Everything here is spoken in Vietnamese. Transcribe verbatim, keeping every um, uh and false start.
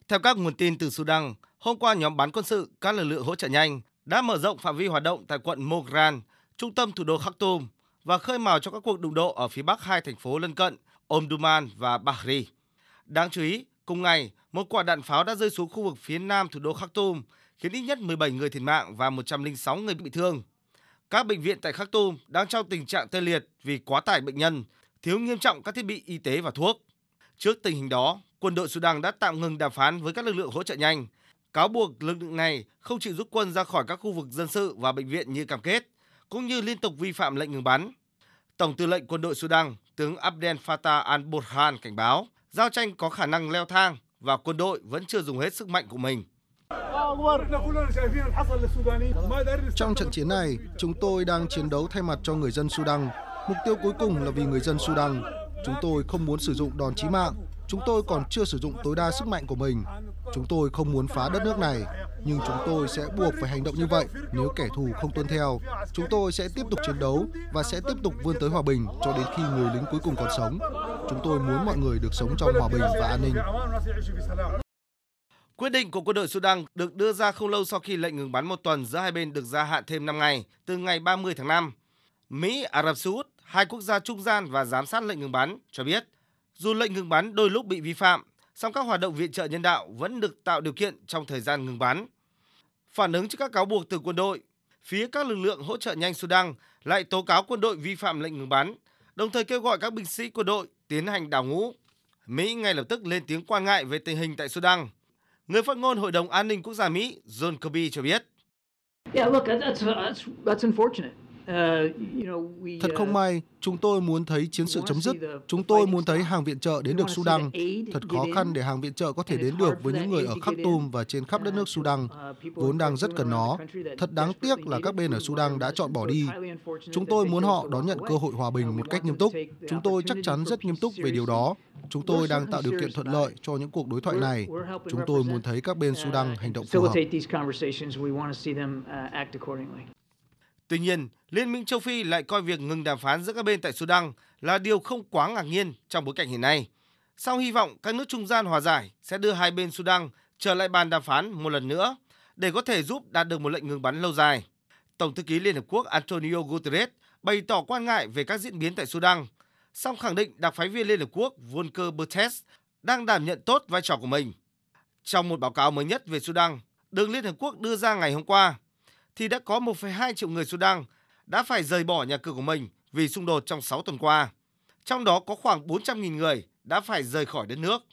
Theo các nguồn tin từ Sudan, hôm qua nhóm bán quân sự các lực lượng hỗ trợ nhanh đã mở rộng phạm vi hoạt động tại quận Mogran, trung tâm thủ đô Khartoum và khơi mào cho các cuộc đụng độ ở phía bắc hai thành phố lân cận Omdurman và Bahri. Đáng chú ý, cùng ngày, một quả đạn pháo đã rơi xuống khu vực phía nam thủ đô Khartoum, khiến ít nhất mười bảy người thiệt mạng và một trăm lẻ sáu người bị thương. Các bệnh viện tại Khartoum đang trong tình trạng tê liệt vì quá tải bệnh nhân, thiếu nghiêm trọng các thiết bị y tế và thuốc. Trước tình hình đó, quân đội Sudan đã tạm ngừng đàm phán với các lực lượng hỗ trợ nhanh, cáo buộc lực lượng này không chịu rút quân ra khỏi các khu vực dân sự và bệnh viện như cam kết, cũng như liên tục vi phạm lệnh ngừng bắn. Tổng tư lệnh quân đội Sudan, tướng Abdel Fattah al-Burhan cảnh báo giao tranh có khả năng leo thang và quân đội vẫn chưa dùng hết sức mạnh của mình. Trong trận chiến này, chúng tôi đang chiến đấu thay mặt cho người dân Sudan. Mục tiêu cuối cùng là vì người dân Sudan. Chúng tôi không muốn sử dụng đòn chí mạng. Chúng tôi còn chưa sử dụng tối đa sức mạnh của mình. Chúng tôi không muốn phá đất nước này, nhưng chúng tôi sẽ buộc phải hành động như vậy nếu kẻ thù không tuân theo. Chúng tôi sẽ tiếp tục chiến đấu và sẽ tiếp tục vươn tới hòa bình cho đến khi người lính cuối cùng còn sống. Chúng tôi muốn mọi người được sống trong hòa bình và an ninh. Quyết định của quân đội Sudan được đưa ra không lâu sau khi lệnh ngừng bắn một tuần giữa hai bên được gia hạn thêm năm ngày, từ ngày ba mươi tháng năm. Mỹ, Ả Rập Xê Út, hai quốc gia trung gian và giám sát lệnh ngừng bắn, cho biết dù lệnh ngừng bắn đôi lúc bị vi phạm, song các hoạt động viện trợ nhân đạo vẫn được tạo điều kiện trong thời gian ngừng bắn. Phản ứng trước các cáo buộc từ quân đội, phía các lực lượng hỗ trợ nhanh Sudan lại tố cáo quân đội vi phạm lệnh ngừng bắn, đồng thời kêu gọi các binh sĩ quân đội tiến hành đào ngũ. Mỹ ngay lập tức lên tiếng quan ngại về tình hình tại Sudan. Người phát ngôn Hội đồng An ninh Quốc gia Mỹ John Kirby cho biết. Thật không may, chúng tôi muốn thấy chiến sự chấm dứt. Chúng tôi muốn thấy hàng viện trợ đến được Sudan. Thật khó khăn để hàng viện trợ có thể đến được với những người ở Khartoum và trên khắp đất nước Sudan, vốn đang rất cần nó. Thật đáng tiếc là các bên ở Sudan đã chọn bỏ đi. Chúng tôi muốn họ đón nhận cơ hội hòa bình một cách nghiêm túc. Chúng tôi chắc chắn rất nghiêm túc về điều đó. Chúng tôi đang tạo điều kiện thuận lợi cho những cuộc đối thoại này. Chúng tôi muốn thấy các bên Sudan hành động phù hợp. Tuy nhiên, Liên minh châu Phi lại coi việc ngừng đàm phán giữa các bên tại Sudan là điều không quá ngạc nhiên trong bối cảnh hiện nay. Song hy vọng các nước trung gian hòa giải sẽ đưa hai bên Sudan trở lại bàn đàm phán một lần nữa để có thể giúp đạt được một lệnh ngừng bắn lâu dài. Tổng thư ký Liên Hợp Quốc Antonio Guterres bày tỏ quan ngại về các diễn biến tại Sudan, song khẳng định đặc phái viên Liên Hợp Quốc Volker Perthes đang đảm nhận tốt vai trò của mình. Trong một báo cáo mới nhất về Sudan, được Liên Hợp Quốc đưa ra ngày hôm qua, thì đã có một phẩy hai triệu người Sudan đã phải rời bỏ nhà cửa của mình vì xung đột trong sáu tuần qua. Trong đó có khoảng bốn trăm nghìn người đã phải rời khỏi đất nước.